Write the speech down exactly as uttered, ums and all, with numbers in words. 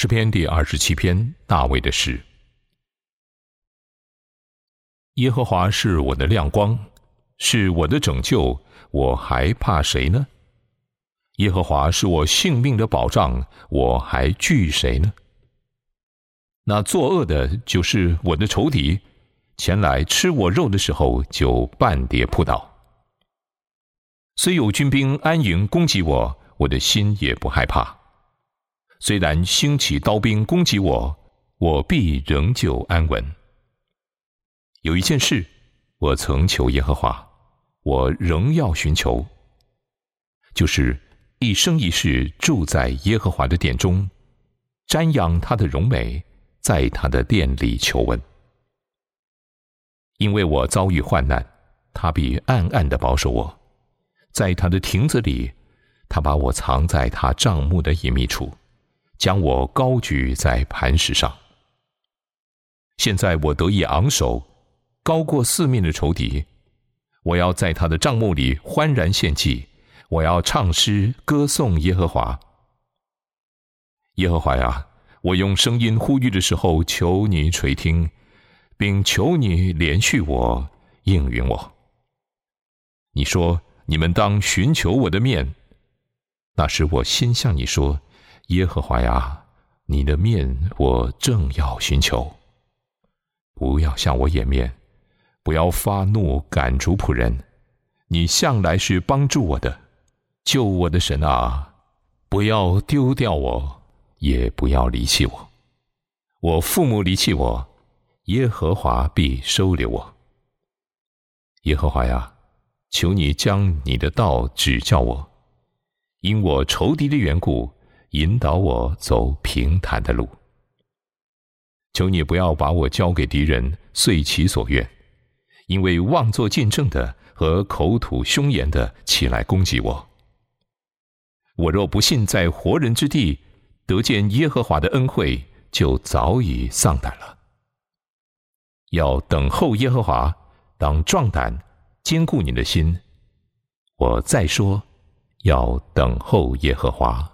诗篇第二十七篇，大卫的诗。耶和华是我的亮光，是我的拯救，我还怕谁呢？耶和华是我性命的保障，我还惧谁呢？那作恶的就是我的仇敌，前来吃我肉的时候，就半跌扑倒。虽有军兵安营攻击我，我的心也不害怕。虽然兴起刀兵攻击我，我必仍旧安稳。有一件事，我曾求耶和华，我仍要寻求，就是一生一世住在耶和华的殿中，瞻仰他的荣美，在他的殿里求问。因为我遭遇患难，他必暗暗地保守我，在他的亭子里，他把我藏在他帐幕的隐秘处，将我高举在磐石上。现在我得以昂首，高过四面的仇敌。我要在他的帐幕里欢然献祭，我要唱诗歌颂耶和华。耶和华呀，我用声音呼吁的时候，求你垂听，并求你怜恤我，应允我。你说，你们当寻求我的面。那时我心向你说，耶和华呀，你的面我正要寻求。不要向我掩面，不要发怒赶逐仆人。你向来是帮助我的，救我的神啊，不要丢掉我，也不要离弃我。我父母离弃我，耶和华必收留我。耶和华呀，求你将你的道指教我，因我仇敌的缘故，引导我走平坦的路。求你不要把我交给敌人，遂其所愿，因为妄作见证的和口吐凶言的起来攻击我。我若不信在活人之地得见耶和华的恩惠，就早已丧胆了。要等候耶和华，当壮胆，坚固你的心。我再说，要等候耶和华。